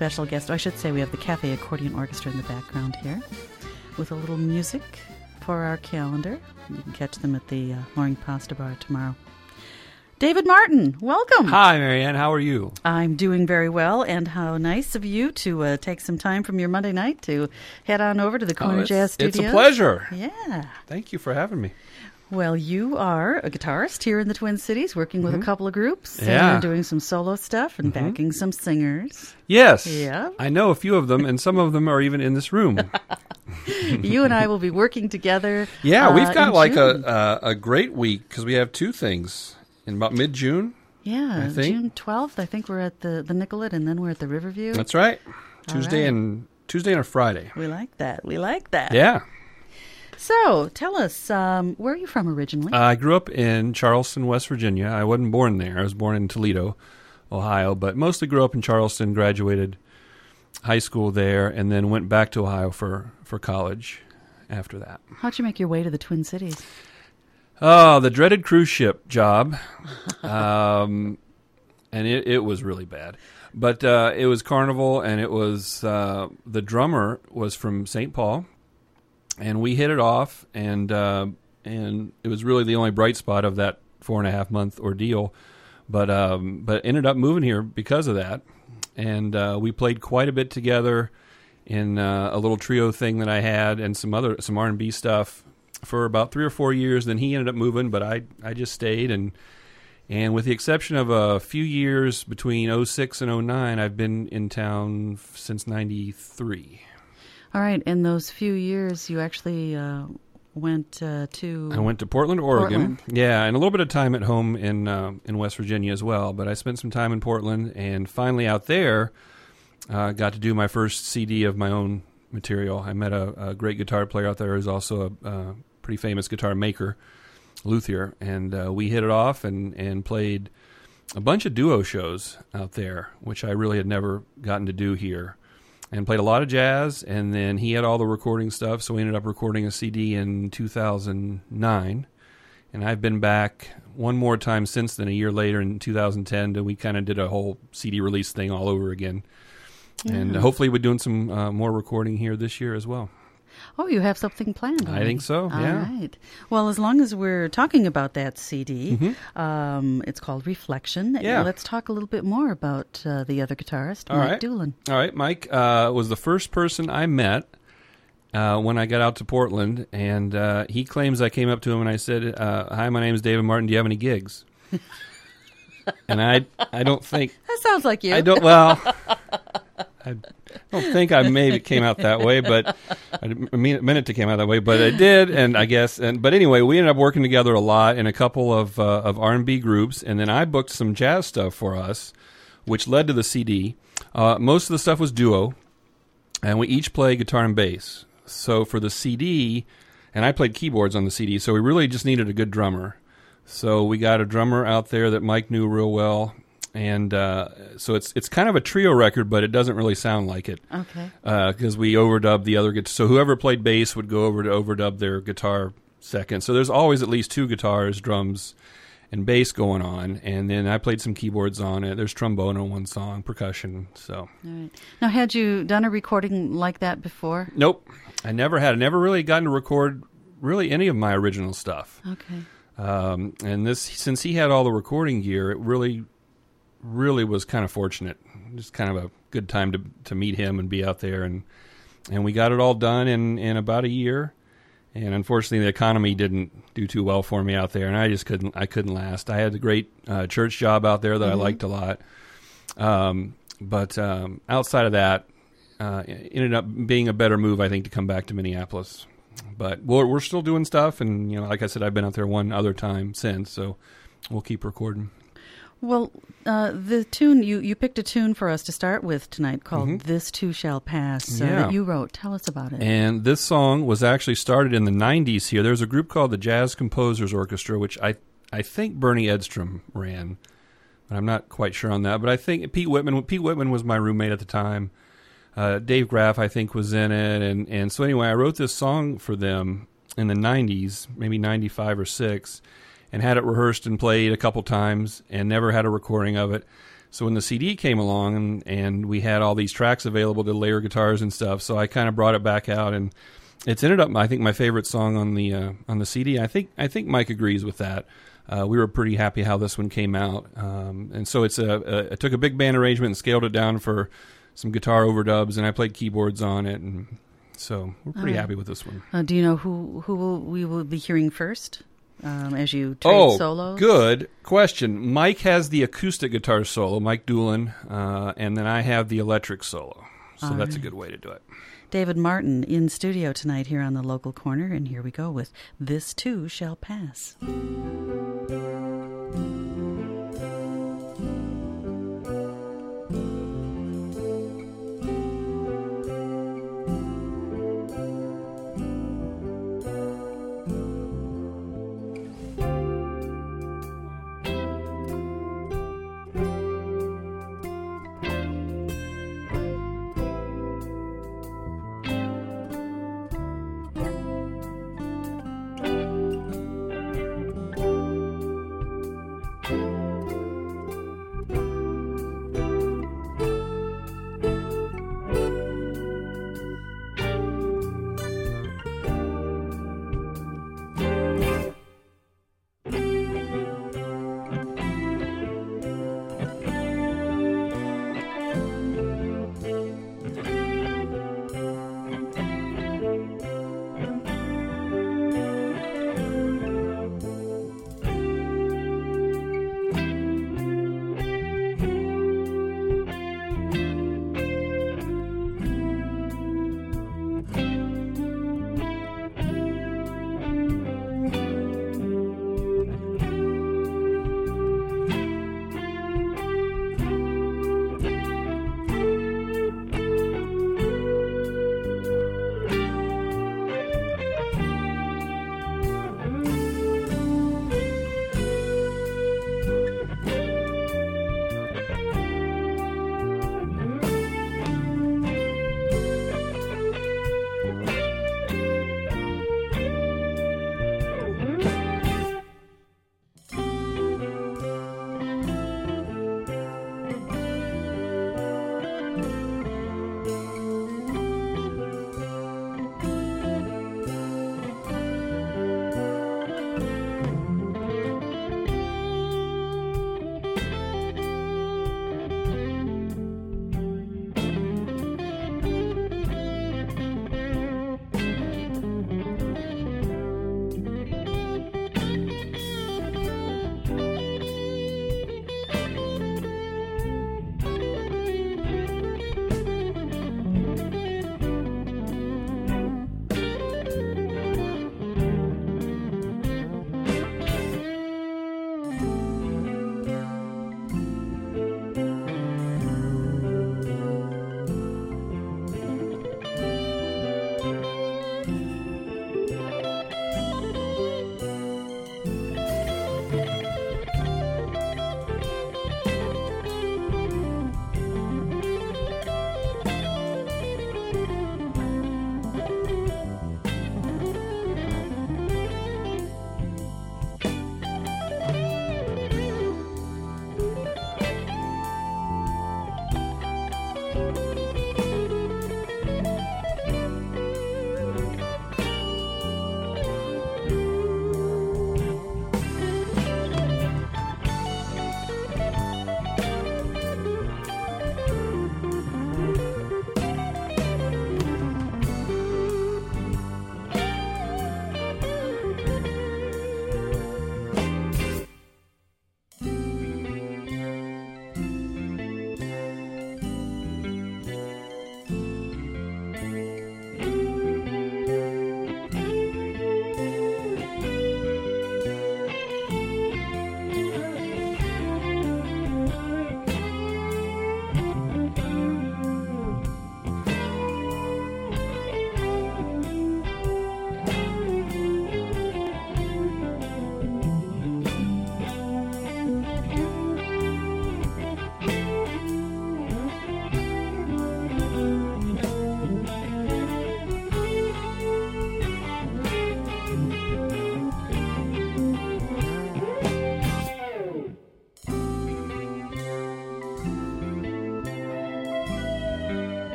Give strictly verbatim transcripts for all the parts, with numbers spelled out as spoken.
special guest. I should say we have the Cafe Accordion Orchestra in the background here with a little music for our calendar. You can catch them at the uh, Loring Pasta Bar tomorrow. David Martin, welcome. Hi, Marianne. How are you? I'm doing very well, and how nice of you to uh, take some time from your Monday night to head on over to the Corner oh, Jazz Studio. It's a pleasure. Yeah. Thank you for having me. Well, you are a guitarist here in the Twin Cities, working with mm-hmm. a couple of groups. Yeah. And doing some solo stuff and mm-hmm. backing some singers. Yes. Yeah. I know a few of them, and some of them are even in this room. You and I will be working together. Yeah, uh, we've got like June. a, a a great week because we have two things in about mid-June. Yeah, I think. June twelfth. I think we're at the, the Nicollet, and then we're at the Riverview. That's right. Tuesday right. and Tuesday and a Friday. We like that. We like that. Yeah. So, tell us, um, where are you from originally? Uh, I grew up in Charleston, West Virginia. I wasn't born there. I was born in Toledo, Ohio, but mostly grew up in Charleston, graduated high school there, and then went back to Ohio for, for college after that. How'd you make your way to the Twin Cities? Oh, the dreaded cruise ship job, um, and it, it was really bad. But uh, it was Carnival, and it was uh, the drummer was from Saint Paul, and we hit it off, and uh, and it was really the only bright spot of that four and a half month ordeal. But um, but ended up moving here because of that, and uh, we played quite a bit together in uh, a little trio thing that I had, and some other some R and B stuff for about three or four years. Then he ended up moving, but I I just stayed, and and with the exception of a few years between oh six and oh nine, I've been in town since ninety-three. All right, in those few years, you actually uh, went uh, to... I went to Portland, Oregon. Portland. Yeah, and a little bit of time at home in uh, in West Virginia as well. But I spent some time in Portland, and finally out there, uh, got to do my first C D of my own material. I met a, a great guitar player out there who's also a, a pretty famous guitar maker, Luthier, and uh, we hit it off and, and played a bunch of duo shows out there, which I really had never gotten to do here. And played a lot of jazz, and then he had all the recording stuff, so we ended up recording a C D in two thousand nine. And I've been back one more time since then, a year later in two thousand ten, and we kind of did a whole C D release thing all over again. Yeah. And hopefully we're doing some uh, more recording here this year as well. Oh, you have something planned already. I think so, yeah. All right. Well, as long as we're talking about that C D, mm-hmm. um, it's called Reflection. Yeah. Let's talk a little bit more about uh, the other guitarist, All Mike right. Doolin. All right. Mike uh, was the first person I met uh, when I got out to Portland, and uh, he claims I came up to him and I said, uh, hi, my name is David Martin. Do you have any gigs? And I I don't think... That sounds like you. I don't... Well... I don't think I maybe came out that way, but I mean, meant it to came out that way, but I did, and I guess, and but anyway, we ended up working together a lot in a couple of uh, of R and B groups, and then I booked some jazz stuff for us, which led to the C D. Uh, most of the stuff was duo, and we each play guitar and bass. So for the C D, and I played keyboards on the C D, so we really just needed a good drummer. So we got a drummer out there that Mike knew real well. And uh, so it's it's kind of a trio record, but it doesn't really sound like it. Okay. Because uh, we overdubbed the other guitar. So whoever played bass would go over to overdub their guitar second. So there's always at least two guitars, drums, and bass going on. And then I played some keyboards on it. There's trombone on one song, percussion. So. All right. Now, had you done a recording like that before? Nope. I never had. I never really gotten to record really any of my original stuff. Okay. Um, and this, since he had all the recording gear, it really... really was kind of fortunate. Just kind of a good time to to meet him and be out there, and and we got it all done in, in about a year. And unfortunately, the economy didn't do too well for me out there, and I just couldn't I couldn't last. I had a great uh, church job out there that mm-hmm. I liked a lot, um, but um, outside of that, uh, it ended up being a better move, I think, to come back to Minneapolis. But we're we're still doing stuff, and you know, like I said, I've been out there one other time since, so we'll keep recording. Well, uh, the tune, you, you picked a tune for us to start with tonight called mm-hmm. This Too Shall Pass uh, yeah. that you wrote. Tell us about it. And this song was actually started in the nineties here. There's a group called the Jazz Composers Orchestra, which I I think Bernie Edstrom ran, but I'm not quite sure on that. But I think Pete Whitman Pete Whitman was my roommate at the time. Uh, Dave Graff, I think, was in it. And, and so anyway, I wrote this song for them in the nineties, maybe ninety-five or six, and had it rehearsed and played a couple times and never had a recording of it. So when the C D came along and, and we had all these tracks available to layer guitars and stuff, so I kind of brought it back out, and it's ended up, I think, my favorite song on the uh, on the C D. I think I think Mike agrees with that. Uh, we were pretty happy how this one came out, um, and so it's a, a I took a big band arrangement and scaled it down for some guitar overdubs, and I played keyboards on it, and so we're pretty right. happy with this one. Uh, do you know who who will, we will be hearing first um, as you trade oh, solos? Good question. Mike has the acoustic guitar solo, Mike Doolin, uh, and then I have the electric solo. So All that's right. a good way to do it. David Martin in studio tonight here on the Local Corner, and here we go with This Too Shall Pass.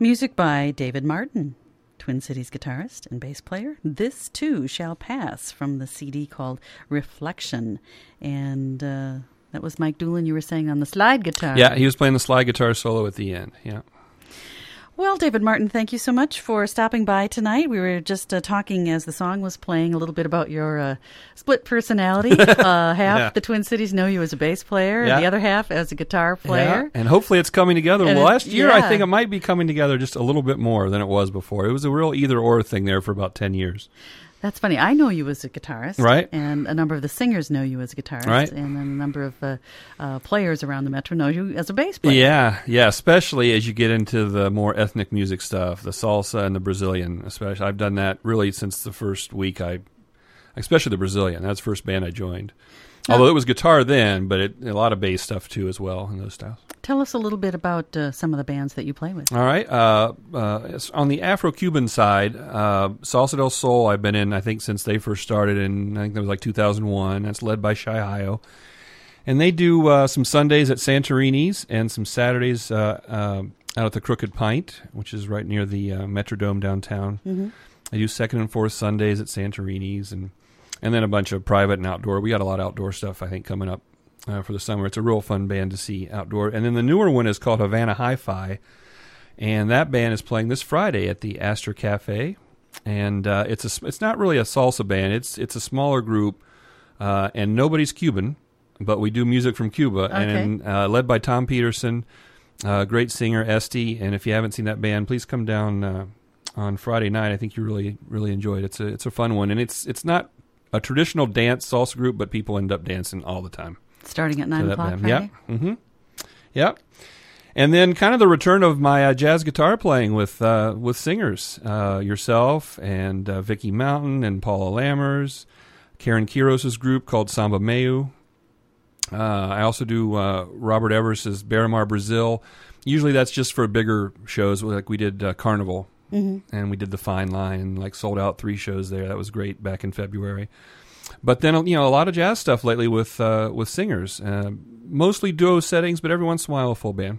Music by David Martin, Twin Cities guitarist and bass player. This Too Shall Pass from the C D called Reflection. And uh, that was Mike Doolan, you were saying, on the slide guitar. Yeah, he was playing the slide guitar solo at the end, yeah. Well, David Martin, thank you so much for stopping by tonight. We were just uh, talking as the song was playing a little bit about your uh, split personality. Uh, half yeah. the Twin Cities know you as a bass player, yeah. and the other half as a guitar player. Yeah. And hopefully it's coming together. And well, it, last year yeah. I think it might be coming together just a little bit more than it was before. It was a real either-or thing there for about ten years. That's funny. I know you as a guitarist. Right. And a number of the singers know you as a guitarist. Right. And then a number of uh, uh, players around the Metro know you as a bass player. Yeah, yeah, especially as you get into the more ethnic music stuff, the salsa and the Brazilian, especially. I've done that really since the first week I, especially the Brazilian. That's the first band I joined. Oh. Although it was guitar then, but it, a lot of bass stuff too as well in those styles. Tell us a little bit about uh, some of the bands that you play with. All right. Uh, uh, on the Afro-Cuban side, uh, Salsa del Sol I've been in, I think, since they first started in, I think that was like two thousand one. That's led by Shai Hayo. And they do uh, some Sundays at Santorini's and some Saturdays uh, uh, out at the Crooked Pint, which is right near the uh, Metrodome downtown. Mm-hmm. I do second and fourth Sundays at Santorini's, and, and then a bunch of private and outdoor. We got a lot of outdoor stuff, I think, coming up. Uh, for the summer. It's a real fun band to see outdoor. And then the newer one is called Havana Hi-Fi, and that band is playing this Friday at the Astor Cafe. And uh, it's a, it's not really a salsa band. It's it's a smaller group, uh, and nobody's Cuban, but we do music from Cuba, Okay. and uh, led by Tom Peterson, uh, great singer, Esty. And if you haven't seen that band, please come down uh, on Friday night. I think you really really enjoy it. It's a it's a fun one, and it's it's not a traditional dance salsa group, but people end up dancing all the time. Starting at nine So o'clock band. Friday? Yep. Mm-hmm. Yep. And then kind of the return of my uh, jazz guitar playing with uh, with singers, uh, yourself and uh, Vicky Mountain and Paula Lammers, Karen Quiros' group called Samba Meu. Uh, I also do uh, Robert Everest's Beramar Brazil. Usually that's just for bigger shows, like we did uh, Carnival, Mm-hmm. and we did the Fine Line, and like sold out three shows there. That was great back in February. But then, you know, a lot of jazz stuff lately with uh, with singers, uh, mostly duo settings, but every once in a while a full band.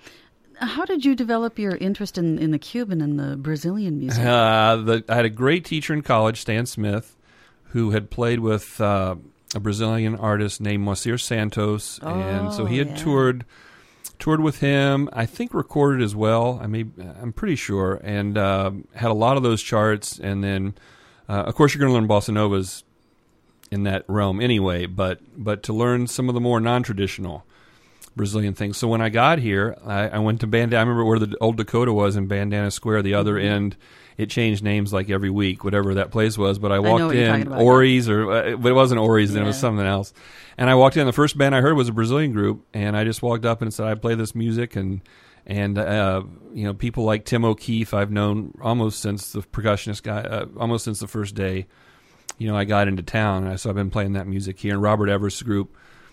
How did you develop your interest in, in the Cuban and the Brazilian music? Uh, the, I had a great teacher in college, Stan Smith, who had played with uh, a Brazilian artist named Moacir Santos, Oh, and so he had yeah. toured toured with him. I think recorded as well. I may, I'm pretty sure, and uh, had a lot of those charts. And then, uh, of course, you're going to learn bossa novas in that realm anyway, but but to learn some of the more non-traditional Brazilian things. So when I got here, I, I went to Bandana. I remember where the old Dakota was in Bandana Square, the other end. It changed names like every week, whatever that place was. But I walked know what you're in, talking about, Ori's, or uh, but it wasn't Ori's, then it was Yeah. something else. And I walked in. The first band I heard was a Brazilian group, and I just walked up and said, "I play this music." And and uh, you know, people like Tim O'Keefe, I've known almost since the percussionist guy, uh, almost since the first day. You know, I got into town, and so I've been playing that music here. And Robert Everest's group,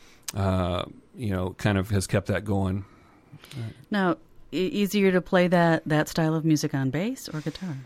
uh, you know, kind of has kept that going. Now, e- easier to play that, that style of music on bass or guitar?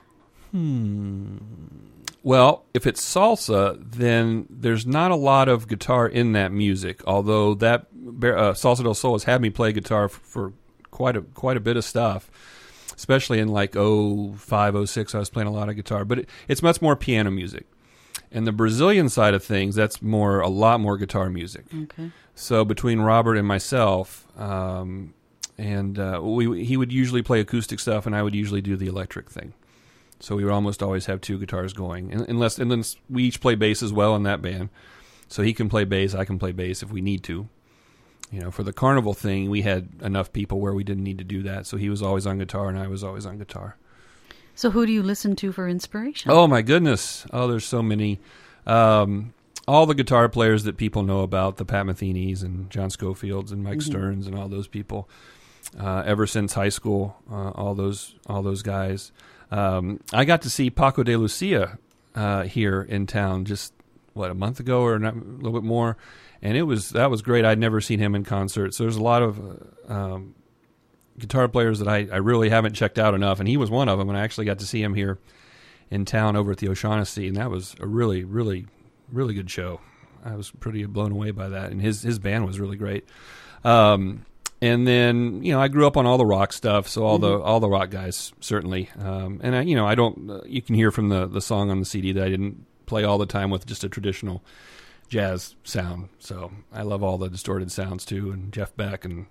Well, if it's salsa, then there's not a lot of guitar in that music. Although that uh, Salsa del Sol has had me play guitar for, for quite a quite a bit of stuff, especially in like oh five, oh six. I was playing a lot of guitar, but it, it's much more piano music. And the Brazilian side of things, that's more a lot more guitar music. Okay. So between Robert and myself, um, and uh, we he would usually play acoustic stuff, and I would usually do the electric thing. So we would almost always have two guitars going, and, unless and then we each play bass as well in that band. So he can play bass, I can play bass if we need to. You know, for the Carnival thing, we had enough people where we didn't need to do that. So he was always on guitar, and I was always on guitar. So who do you listen to for inspiration? Oh, my goodness. Oh, there's so many. Um, all the guitar players that people know about, the Pat Metheny's and John Schofields and Mike Mm-hmm. Stearns and all those people. Uh, ever since high school, uh, all those all those guys. Um, I got to see Paco de Lucia uh, here in town just, what, a month ago or not, a little bit more. And it was that was great. I'd never seen him in concert. So there's a lot of uh, um, guitar players that I, I really haven't checked out enough, and he was one of them. And I actually got to see him here in town over at the O'Shaughnessy, and that was a really, really, really good show. I was pretty blown away by that, and his his band was really great. Um, and then you know I grew up on all the rock stuff, so all Mm-hmm. the all the rock guys certainly. Um, and I, you know I don't. Uh, you can hear from the the song on the C D that I didn't play all the time with just a traditional jazz sound. So I love all the distorted sounds too, and Jeff Beck and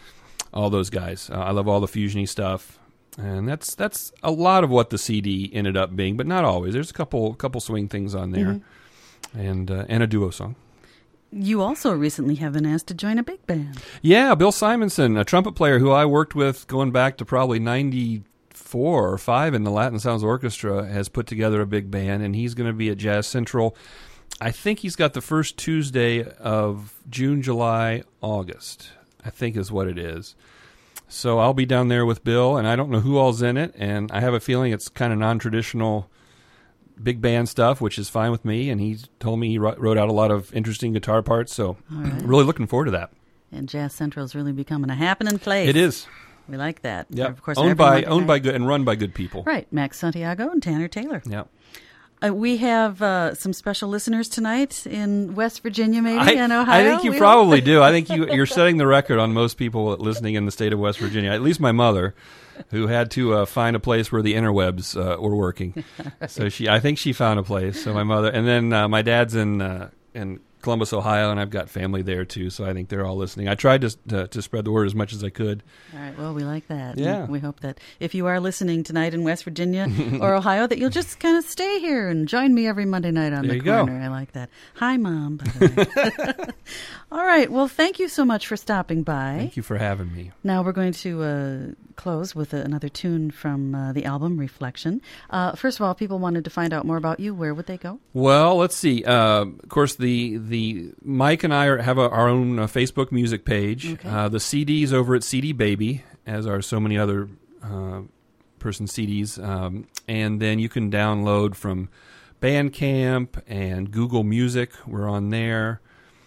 all those guys. Uh, I love all the fusiony stuff, and that's that's a lot of what the C D ended up being, but not always. There's a couple couple swing things on there, Mm-hmm. and uh, and a duo song. You also recently have been asked to join a big band. Yeah, Bill Simonson, a trumpet player who I worked with going back to probably ninety-four or five in the Latin Sounds Orchestra, has put together a big band, and he's going to be at Jazz Central. I think he's got the first Tuesday of June, July, August, I think is what it is. So I'll be down there with Bill, and I don't know who all's in it, and I have a feeling it's kind of non-traditional big band stuff, which is fine with me, and he told me he wrote out a lot of interesting guitar parts, so All right. really looking forward to that. And Jazz Central is really becoming a happening place. It is. We like that. Yeah, Of course, owned every by Monday owned night- by good and run by good people. Right, Max Santiago and Tanner Taylor. Yeah. Uh, we have uh, some special listeners tonight in West Virginia, maybe, I, and Ohio. I think you We probably do. I think you, you're setting the record on most people listening in the state of West Virginia. At least my mother, who had to uh, find a place where the interwebs uh, were working. Right. So she, I think she found a place. So my mother, and then uh, my dad's in uh, in Columbus, Ohio, and I've got family there too. So I think they're all listening. I tried to to, to spread the word as much as I could. All right. Well, we like that. Yeah. And we hope that if you are listening tonight in West Virginia or Ohio, that you'll just kind of stay here and join me every Monday night on There the you go. corner. I like that. Hi, Mom. By the way. All right. Well, thank you so much for stopping by. Thank you for having me. Now we're going to uh, close with another tune from uh, the album Reflection. Uh, first of all, if people wanted to find out more about you, where would they go? Well, let's see. Uh, of course, the the Mike and I are, have a, our own uh, Facebook music page. Okay. Uh, the C D's over at C D Baby, as are so many other uh, person C Ds. Um, and then you can download from Bandcamp and Google Music. We're on there.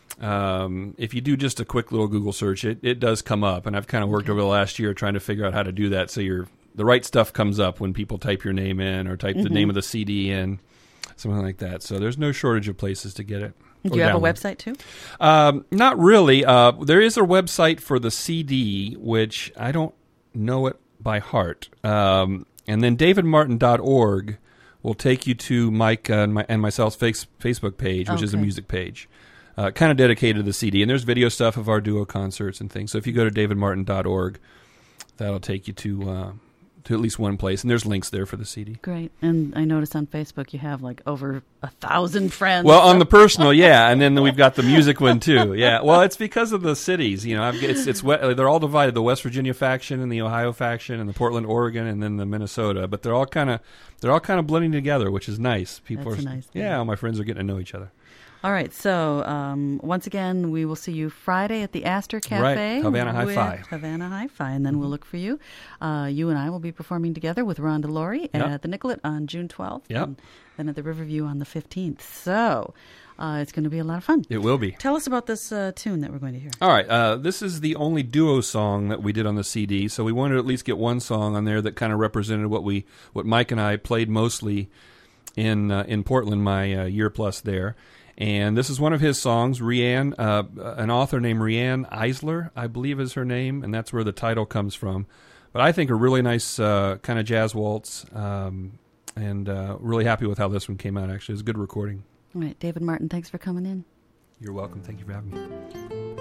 Um, if you do just a quick little Google search, it, it does come up. And I've kind of worked Okay. over the last year trying to figure out how to do that so you're, the right stuff comes up when people type your name in or type the Mhm. name of the C D in, something like that. So there's no shortage of places to get it. Do or you have a download. website too? Um, not really. Uh, there is a website for the C D, which I don't know it by heart. Um, and then david martin dot org will take you to Mike uh, and, my, and myself's face, Facebook page, which is a Okay. music page, uh, kind of dedicated to the C D. And there's video stuff of our duo concerts and things. So if you go to david martin dot org, that'll take you to uh, to at least one place. And there's links there for the C D. Great. And I noticed on Facebook you have like over a thousand friends. Well, on the personal, yeah, and then we've got the music one too. Yeah, well, it's because of the cities. You know, I've, it's it's we- they're all divided: the West Virginia faction, and the Ohio faction, and the Portland, Oregon, and then the Minnesota. But they're all kind of they're all kind of blending together, which is nice. People That's are a nice thing. yeah, all my friends are getting to know each other. All right. So um, once again, we will see you Friday at the Astor Cafe. Right, Havana with Hi-Fi. Havana Hi-Fi, and then we'll look for you. Uh, you and I will be performing together with Rhonda Laurie Yep. at the Nicollet on June twelfth. Yep. And then at the Riverview on the fifteenth. So uh, it's going to be a lot of fun. It will be. Tell us about this uh, tune that we're going to hear. All right, uh, this is the only duo song that we did on the C D, so we wanted to at least get one song on there that kind of represented what we, what Mike and I played mostly in uh, in Portland, my uh, year plus there. And this is one of his songs. Rianne, uh, an author named Rianne Eisler, I believe is her name, and that's where the title comes from. But I think a really nice uh, kind of jazz waltz, um, and uh, really happy with how this one came out. Actually, it's a good recording. All right, David Martin, thanks for coming in. You're welcome. Thank you for having me.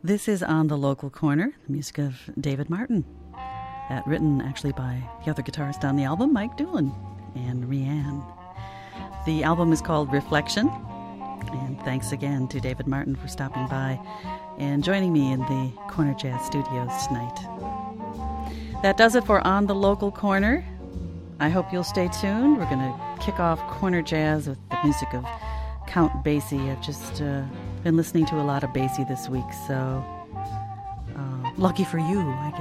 This is On the Local Corner, the music of David Martin. That written actually by the other guitarist on the album, Mike Doolan and Rianne. The album is called Reflection. And thanks again to David Martin for stopping by and joining me in the Corner Jazz Studios tonight. That does it for On the Local Corner. I hope you'll stay tuned. We're going to kick off Corner Jazz with the music of Count Basie. I've just uh, been listening to a lot of Basie this week, so uh, lucky for you, I guess.